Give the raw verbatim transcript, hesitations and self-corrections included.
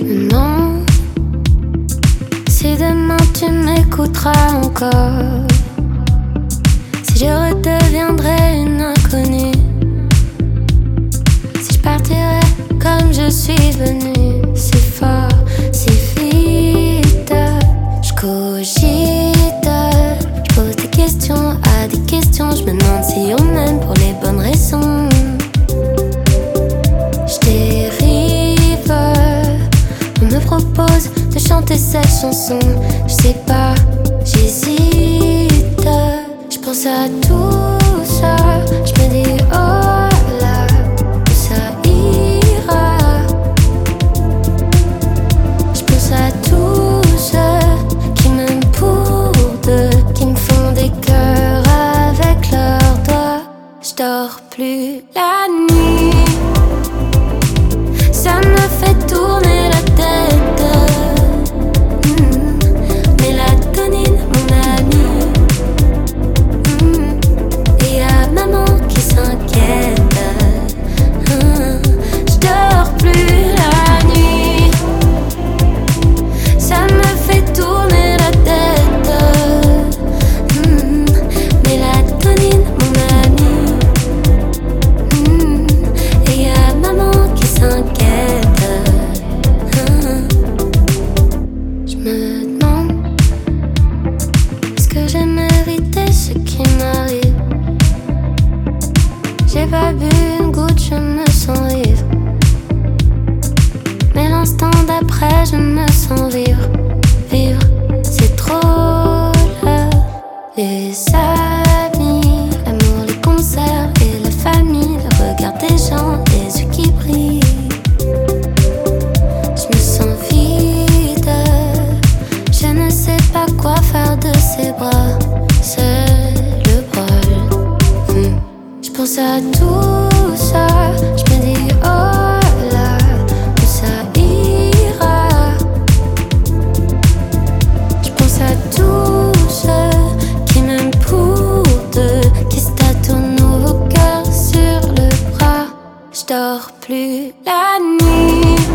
me demande si demain tu m'écouteras encore, si je redeviendrai une inconnue, si je partirai comme je suis venue. C'est fort, c'est vite, je cogite, je pose des questions à des questions, je me demande si on m'aime pour les bonnes raisons. Je dérive, on me propose de chanter cette chanson, je sais pas, j'hésite, je pense à tout ça, je me dis oh là, où ça ira. Je pense à tous ceux qui m'aiment pour deux, qui me font des cœurs avec leurs doigts. Je dors plus la nuit, ça me fait tourner la tête. Mmh. Mélatonine, mon amie. Mmh. Et y'a maman qui s'inquiète. Mmh. Je dors plus la nuit, ça me fait tourner la tête. Mmh. Mélatonine, mon amie. Mmh. Et y'a maman qui s'inquiète. Je me demande, est-ce que j'ai mérité ce qui m'arrive? J'ai pas bu une goutte, je me sens vivre. Mais l'instant d'après, je me sens vivre. Vivre, c'est trop là. Les amis, l'amour, les concerts et la famille, le regard des gens, les yeux qui brillent. Je me sens vide, je ne sais pas quoi faire de ces bras. C'est le bol. Hum. Je pense à tout ça, je me dis oh là, où ça ira. Je pense à tous ceux qui m'aiment pour deux, qui se tatouent nos cœurs sur le bras. Je dors plus la nuit,